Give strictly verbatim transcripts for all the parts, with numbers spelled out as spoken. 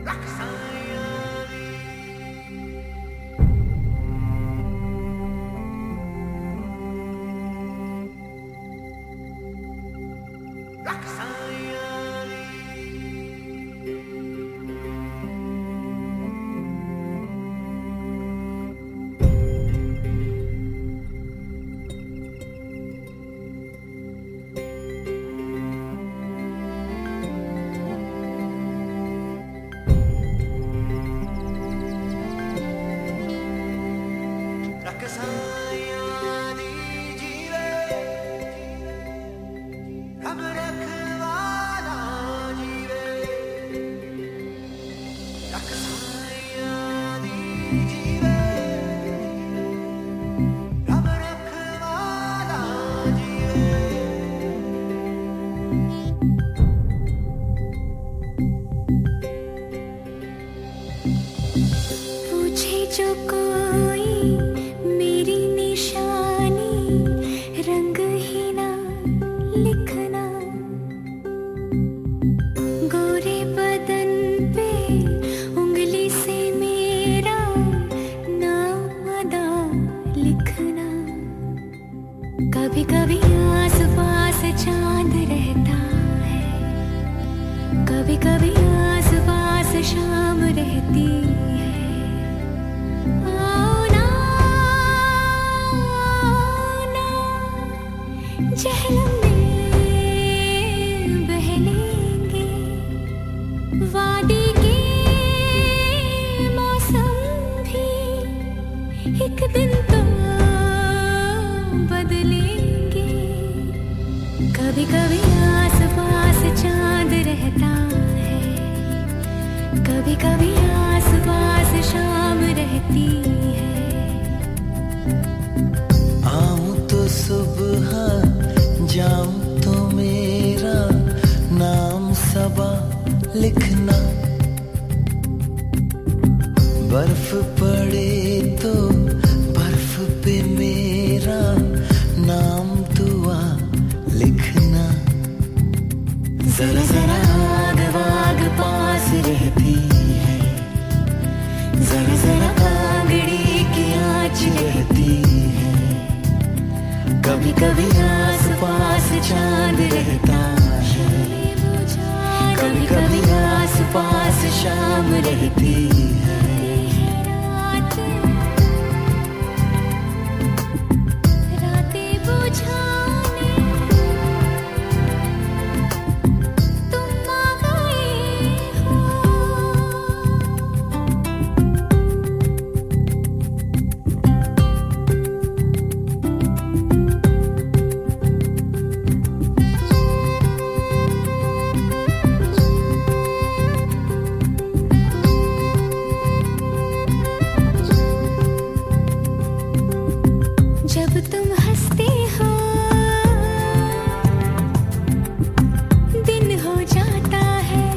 जो कोई मेरी निशानी रंग ही ना लिखना, गोरे बदन पे उंगली से मेरा नाम अदा लिखना। कभी कभी आस पास चांद रहता है, कभी कभी आस पास शाम रहती है। जहलम में बह लेंगे वादी के मौसम भी, एक दिन तो बदलेंगे। कभी कभी आस पास चांद रहता है, कभी कभी आस पास शाम रहती है। आऊं तो सुबह जाऊं तो मेरा नाम सबा लिखना, बर्फ पड़े तो बर्फ पे मेरा नाम दुआ लिखना। जरा जरा आग वाग पास रहती है, जरा जरा आंगड़ी की आँच रहती है। कभी कभी आस पास चांद रहता है, कभी कभी आस पास शाम रहती है। रातें बुझाने तुम आ गए हो, जब तुम हंसते हो दिन हो जाता है,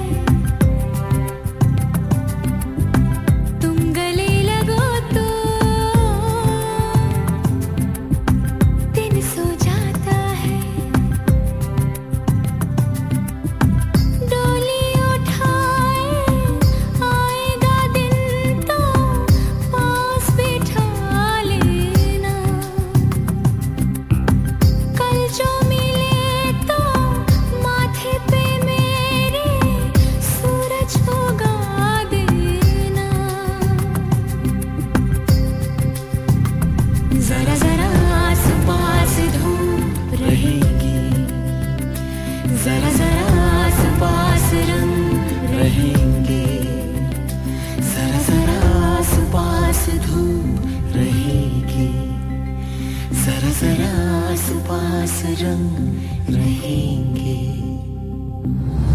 तुम गले लगो तो दिन सो जाता है। डोली उठाए आएगा दिन तो पास बिठा लेना, कल जो मिले तो माथे पे मेरे सूरज उगा देना। जरा जरा आस पास धूप रहेगी, जरा जरा आस पास रंग रहेंगे, जरा जरा आस पास धूप रहेगी, जरा जरा आस पास रंग रहेंगे।